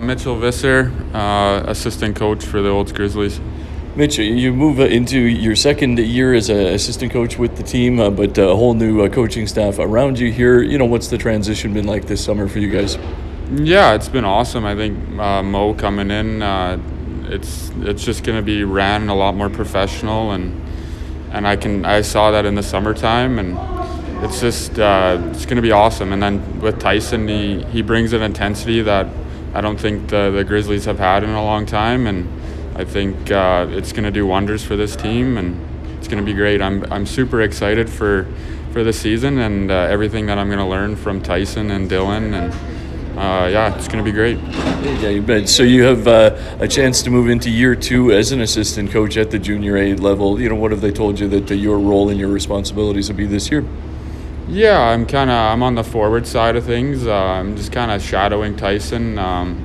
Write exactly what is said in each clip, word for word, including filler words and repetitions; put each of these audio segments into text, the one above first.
Mitchell Visser, uh, assistant coach for the Olds Grizzlies. Mitch, you move uh, into your second year as an assistant coach with the team, uh, but uh, a whole new uh, coaching staff around you here. You know, what's the transition been like this summer for you guys? Yeah, it's been awesome. I think uh, Mo coming in, uh, it's it's just going to be ran a lot more professional, and and I can I saw that in the summertime, and it's just uh, it's going to be awesome. And then with Tyson, he he brings an intensity that I don't think the the Grizzlies have had in a long time, and I think uh, it's going to do wonders for this team, and it's going to be great. I'm I'm super excited for for the season and uh, everything that I'm going to learn from Tyson and Dylan, and uh, yeah, it's going to be great. Yeah, you bet. So you have uh, a chance to move into year two as an assistant coach at the junior A level. You know, what have they told you that uh, your role and your responsibilities will be this year? Yeah, I'm kind of I'm on the forward side of things. Uh, I'm just kind of shadowing Tyson. Um,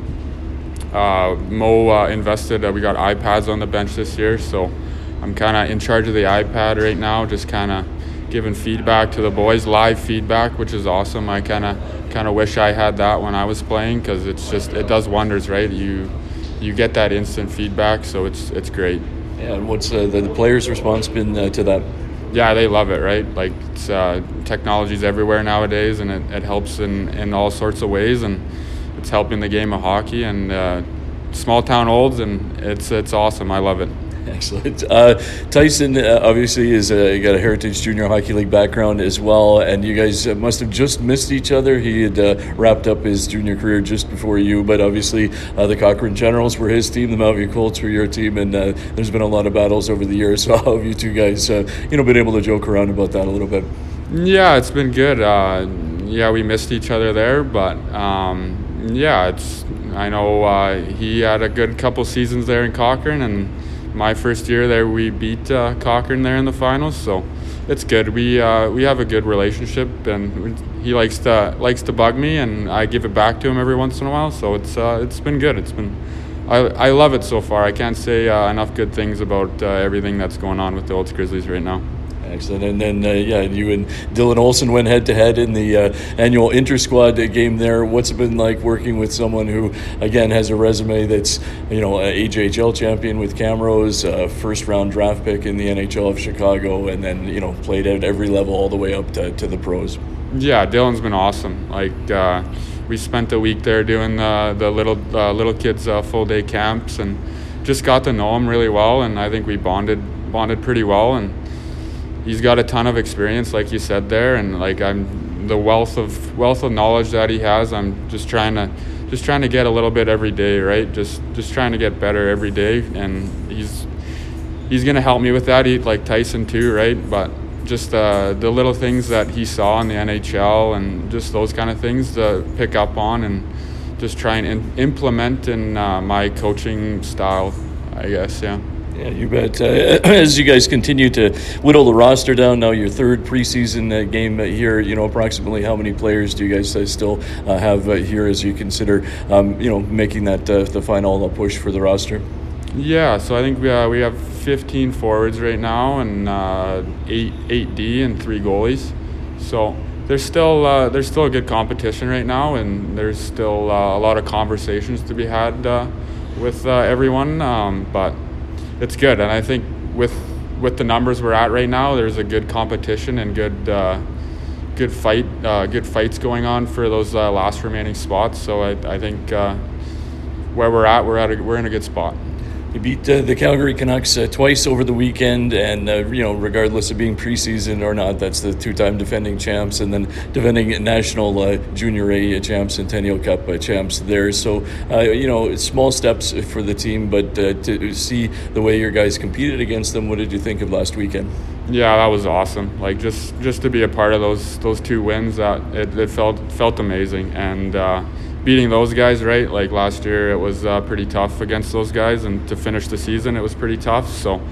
Uh, Mo uh, invested, uh, we got iPads on the bench this year, so I'm kind of in charge of the iPad right now, just kind of giving feedback to the boys, live feedback, which is awesome. I kind of kind of wish I had that when I was playing, because it's just, it does wonders, right? You you get that instant feedback, so it's it's great. Yeah, and what's uh, the, the players' response been uh, to that? Yeah, they love it, right? Like, it's, uh, technology's everywhere nowadays, and it, it helps in, in all sorts of ways, and it's helping the game of hockey, and uh, small town Olds, and it's it's awesome. I love it. Excellent. Uh, Tyson uh, obviously is uh, got a Heritage Junior Hockey League background as well, and you guys uh, must have just missed each other. He had uh, wrapped up his junior career just before you, but obviously uh, the Cochrane Generals were his team, the Mountview Colts were your team, and uh, there's been a lot of battles over the years. So how have you two guys, uh, you know, been able to joke around about that a little bit? Yeah, it's been good. Uh, yeah, we missed each other there, but um, yeah, it's. I know uh, he had a good couple seasons there in Cochrane, and my first year there, we beat uh, Cochrane there in the finals. So it's good. We uh, we have a good relationship, and he likes to likes to bug me, and I give it back to him every once in a while. So it's uh, it's been good. It's been. I I love it so far. I can't say uh, enough good things about uh, everything that's going on with the Olds Grizzlies right now. Excellent. And then, uh, yeah, you and Dylan Olsen went head-to-head in the uh, annual inter-squad game there. What's it been like working with someone who, again, has a resume that's, you know, a A J H L champion with Camrose, a first-round draft pick in the N H L of Chicago, and then, you know, played at every level all the way up to, to the pros? Yeah, Dylan's been awesome. Like, uh, we spent a week there doing the, the little uh, little kids' uh, full-day camps, and just got to know him really well, and I think we bonded bonded pretty well, and he's got a ton of experience, like you said there, and like I'm the wealth of wealth of knowledge that he has. I'm just trying to just trying to get a little bit every day, right? Just just trying to get better every day, and he's he's gonna help me with that. He like Tyson too, right? But just uh, the little things that he saw in the N H L, and just those kind of things to pick up on, and just try and in- implement in uh, my coaching style, I guess. Yeah. Yeah, you bet. Uh, as you guys continue to whittle the roster down, now your third preseason uh, game uh, here, you know, approximately how many players do you guys uh, still uh, have uh, here as you consider, um, you know, making that uh, the final uh, push for the roster? Yeah, so I think we uh, we have fifteen forwards right now, and uh, eight eight D and three goalies. So there's still uh, there's still a good competition right now, and there's still uh, a lot of conversations to be had uh, with uh, everyone. Um, but it's good, and I think with with the numbers we're at right now, there's a good competition and good uh, good fight, uh, good fights going on for those uh, last remaining spots. So I I think uh, where we're at, we're at a, we're in a good spot. You beat uh, the Calgary Canucks uh, twice over the weekend, and uh, you know, regardless of being preseason or not, that's the two-time defending champs, and then defending national uh, junior A champs, Centennial Cup uh, champs there. So uh, you know, small steps for the team, but uh, to see the way your guys competed against them, what did you think of last weekend? Yeah, that was awesome. Like just just to be a part of those those two wins, that it, it felt felt amazing, and. Uh, beating those guys, right? Like last year, it was uh, pretty tough against those guys, and to finish the season, it was pretty tough. So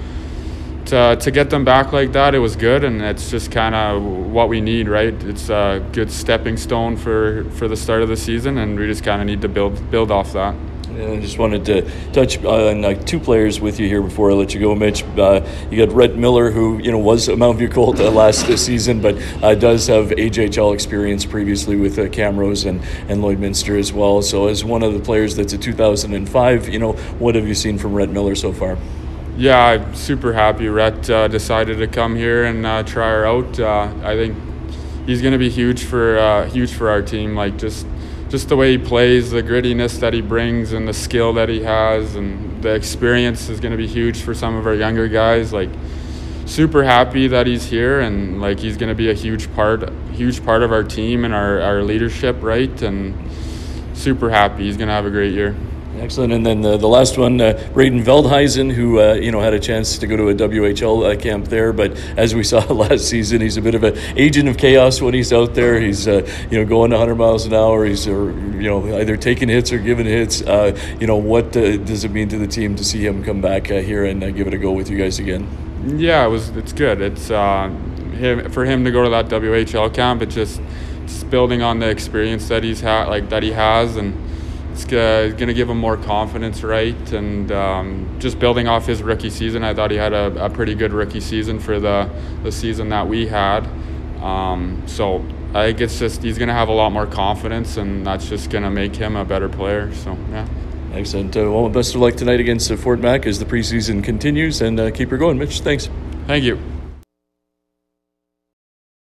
to to get them back like that, it was good, and it's just kind of what we need, right? It's a good stepping stone for, for the start of the season, and we just kind of need to build build off that. Yeah, I just wanted to touch on uh, two players with you here before I let you go, Mitch. Uh, you got Rhett Miller, who you know was a Mountain View Colt uh, last this season, but uh, does have A J H L experience previously with uh, Camrose and, and Lloydminster as well. So, as one of the players that's a two thousand five, you know, what have you seen from Rhett Miller so far? Yeah, I'm super happy. Rhett uh, decided to come here and uh, try her out. Uh, I think he's going to be huge for uh, huge for our team. Like just. Just the way he plays, the grittiness that he brings, and the skill that he has, and the experience is going to be huge for some of our younger guys. Like, super happy that he's here, and like he's going to be a huge part, huge part of our team and our, our leadership, right? And super happy. He's going to have a great year. Excellent. And then the, the last one, uh, Braden Veldhuizen, who uh, you know had a chance to go to a W H L uh, camp there, but as we saw last season, he's a bit of an agent of chaos when he's out there. He's uh, you know going one hundred miles an hour. He's uh, you know either taking hits or giving hits. Uh, you know what uh, does it mean to the team to see him come back uh, here and uh, give it a go with you guys again? Yeah, it was. It's good. It's uh, him for him to go to that W H L camp. It's just it's building on the experience that he's had, like that he has, and. It's going to give him more confidence, right? And um, just building off his rookie season, I thought he had a, a pretty good rookie season for the, the season that we had. Um, so I think it's just he's going to have a lot more confidence, and that's just going to make him a better player. So, yeah. Excellent. Uh, well, best of luck tonight against uh, Fort Mac as the preseason continues, and uh, keep her going, Mitch. Thanks. Thank you.